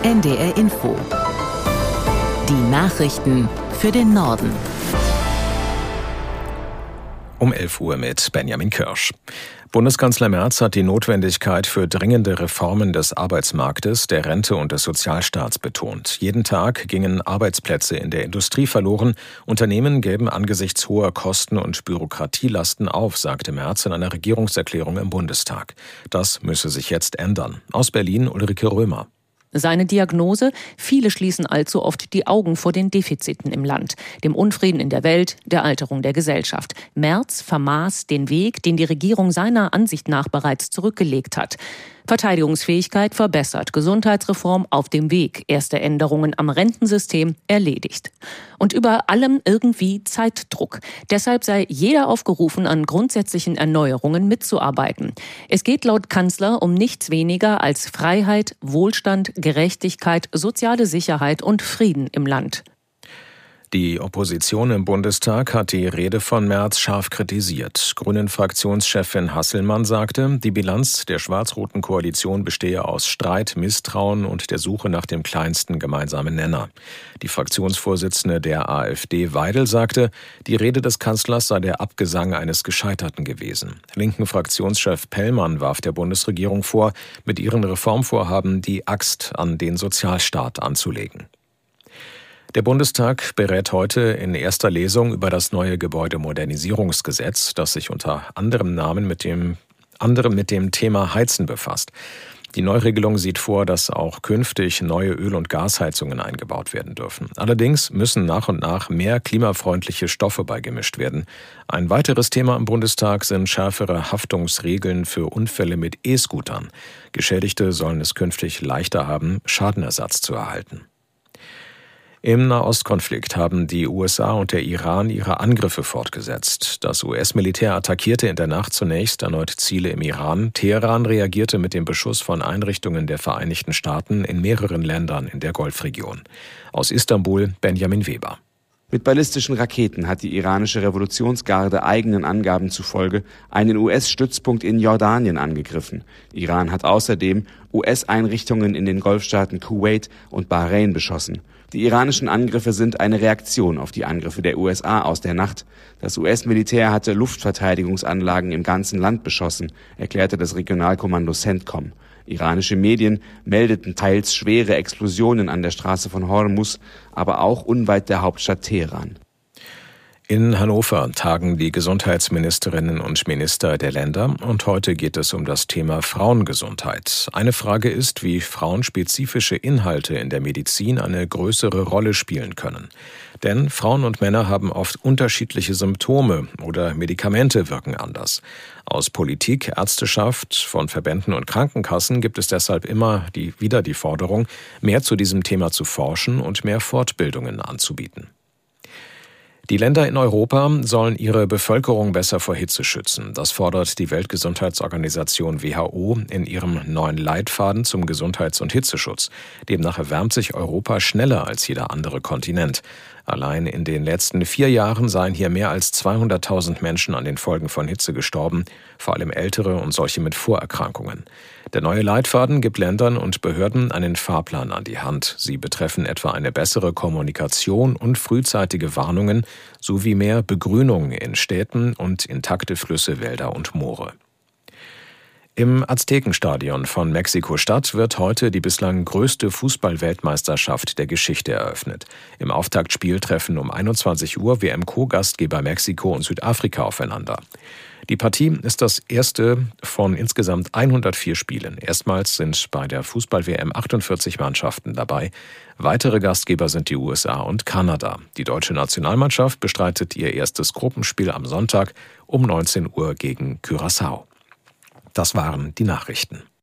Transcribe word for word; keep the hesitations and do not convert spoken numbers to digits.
N D R Info. Die Nachrichten für den Norden. Um elf Uhr mit Benjamin Kirsch. Bundeskanzler Merz hat die Notwendigkeit für dringende Reformen des Arbeitsmarktes, der Rente und des Sozialstaats betont. Jeden Tag gingen Arbeitsplätze in der Industrie verloren. Unternehmen gäben angesichts hoher Kosten und Bürokratielasten auf, sagte Merz in einer Regierungserklärung im Bundestag. Das müsse sich jetzt ändern. Aus Berlin Ulrike Römer. Seine Diagnose: Viele schließen allzu oft die Augen vor den Defiziten im Land, dem Unfrieden in der Welt, der Alterung der Gesellschaft. Merz vermaß den Weg, den die Regierung seiner Ansicht nach bereits zurückgelegt hat. Verteidigungsfähigkeit verbessert, Gesundheitsreform auf dem Weg, erste Änderungen am Rentensystem erledigt. Und über allem irgendwie Zeitdruck. Deshalb sei jeder aufgerufen, an grundsätzlichen Erneuerungen mitzuarbeiten. Es geht laut Kanzler um nichts weniger als Freiheit, Wohlstand, Gerechtigkeit, soziale Sicherheit und Frieden im Land. Die Opposition im Bundestag hat die Rede von Merz scharf kritisiert. Grünen-Fraktionschefin Hasselmann sagte, die Bilanz der schwarz-roten Koalition bestehe aus Streit, Misstrauen und der Suche nach dem kleinsten gemeinsamen Nenner. Die Fraktionsvorsitzende der AfD Weidel sagte, die Rede des Kanzlers sei der Abgesang eines Gescheiterten gewesen. Linken Fraktionschef Pellmann warf der Bundesregierung vor, mit ihren Reformvorhaben die Axt an den Sozialstaat anzulegen. Der Bundestag berät heute in erster Lesung über das neue Gebäudemodernisierungsgesetz, das sich unter anderem Namen mit dem, anderem mit dem Thema Heizen befasst. Die Neuregelung sieht vor, dass auch künftig neue Öl- und Gasheizungen eingebaut werden dürfen. Allerdings müssen nach und nach mehr klimafreundliche Stoffe beigemischt werden. Ein weiteres Thema im Bundestag sind schärfere Haftungsregeln für Unfälle mit E-Scootern. Geschädigte sollen es künftig leichter haben, Schadenersatz zu erhalten. Im Nahostkonflikt haben die U S A und der Iran ihre Angriffe fortgesetzt. Das U S-Militär attackierte in der Nacht zunächst erneut Ziele im Iran. Teheran reagierte mit dem Beschuss von Einrichtungen der Vereinigten Staaten in mehreren Ländern in der Golfregion. Aus Istanbul Benjamin Weber. Mit ballistischen Raketen hat die iranische Revolutionsgarde eigenen Angaben zufolge einen U S-Stützpunkt in Jordanien angegriffen. Iran hat außerdem U S-Einrichtungen in den Golfstaaten Kuwait und Bahrain beschossen. Die iranischen Angriffe sind eine Reaktion auf die Angriffe der U S A aus der Nacht. Das U S-Militär hatte Luftverteidigungsanlagen im ganzen Land beschossen, erklärte das Regionalkommando CENTCOM. Iranische Medien meldeten teils schwere Explosionen an der Straße von Hormuz, aber auch unweit der Hauptstadt Teheran. In Hannover tagen die Gesundheitsministerinnen und Minister der Länder und heute geht es um das Thema Frauengesundheit. Eine Frage ist, wie frauenspezifische Inhalte in der Medizin eine größere Rolle spielen können. Denn Frauen und Männer haben oft unterschiedliche Symptome oder Medikamente wirken anders. Aus Politik, Ärzteschaft, von Verbänden und Krankenkassen gibt es deshalb immer die, wieder die Forderung, mehr zu diesem Thema zu forschen und mehr Fortbildungen anzubieten. Die Länder in Europa sollen ihre Bevölkerung besser vor Hitze schützen. Das fordert die Weltgesundheitsorganisation W H O in ihrem neuen Leitfaden zum Gesundheits- und Hitzeschutz. Demnach erwärmt sich Europa schneller als jeder andere Kontinent. Allein in den letzten vier Jahren seien hier mehr als zweihunderttausend Menschen an den Folgen von Hitze gestorben, vor allem Ältere und solche mit Vorerkrankungen. Der neue Leitfaden gibt Ländern und Behörden einen Fahrplan an die Hand. Sie betreffen etwa eine bessere Kommunikation und frühzeitige Warnungen sowie mehr Begrünung in Städten und intakte Flüsse, Wälder und Moore. Im Aztekenstadion von Mexiko-Stadt wird heute die bislang größte Fußball-Weltmeisterschaft der Geschichte eröffnet. Im Auftaktspiel treffen um einundzwanzig Uhr W M-Co-Gastgeber Mexiko und Südafrika aufeinander. Die Partie ist das erste von insgesamt hundertvier Spielen. Erstmals sind bei der Fußball-W M achtundvierzig Mannschaften dabei. Weitere Gastgeber sind die U S A und Kanada. Die deutsche Nationalmannschaft bestreitet ihr erstes Gruppenspiel am Sonntag um neunzehn Uhr gegen Curaçao. Das waren die Nachrichten.